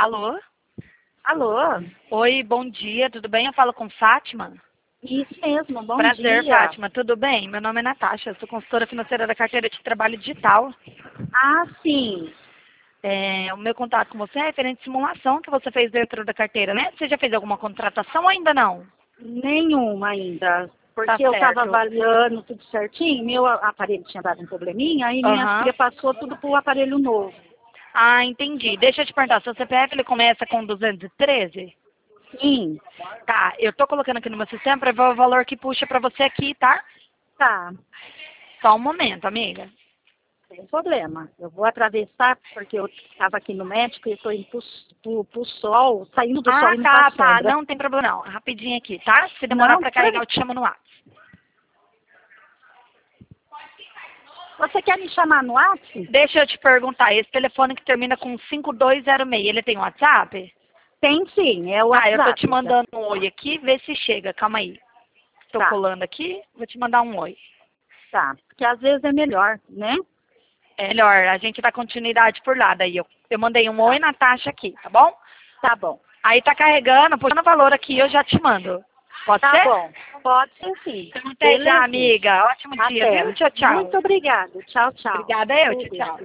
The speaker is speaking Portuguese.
Alô? Alô? Oi, bom dia, tudo bem? Eu falo com Fátima? Isso mesmo, bom Prazer, dia. Fátima, tudo bem? Meu nome é Natasha, eu sou consultora financeira da carteira de trabalho digital. Ah, sim. O meu contato com você é referente à simulação que você fez dentro da carteira, né? Você já fez alguma contratação ou ainda não? Nenhuma ainda. Tá Porque eu estava certo. avaliando tudo certinho, meu aparelho tinha dado um probleminha, aí minha Aham. filha passou tudo pro aparelho novo. Ah, entendi. Deixa eu te perguntar, seu CPF ele começa com 213? Sim, Tá, eu tô colocando aqui no meu sistema para ver o valor que puxa para você aqui, tá? tá. Só um momento, amiga. Sem problema. Eu vou atravessar, porque eu estava aqui no médico e estou indo pro sol, saindo do sol Ah, e indo tá, pra tá. sombra. Não tem problema não. Rapidinho aqui, tá? Se demorar Não, para carregar, eu te chamo no WhatsApp. você quer me chamar no WhatsApp? Deixa eu te perguntar, esse telefone que termina com 5206, ele tem WhatsApp? Tem sim, é o Tá, eu tô WhatsApp. te mandando um oi aqui, vê se chega. Calma aí. Tô Tá, colando aqui, vou te mandar um oi. tá. Porque às vezes é melhor, né? É melhor, a gente dá continuidade por lá. Daí eu mandei um Tá, oi na taxa aqui, tá bom? tá bom. Aí tá carregando, puxando o valor aqui, eu já te mando. Pode Tá ser? bom. Pode ser sim. Então até já, Beleza? amiga. Ótimo dia, Até. viu? Tchau, tchau. Muito obrigada. Tchau, tchau. Obrigada eu, tchau, Tudo. tchau.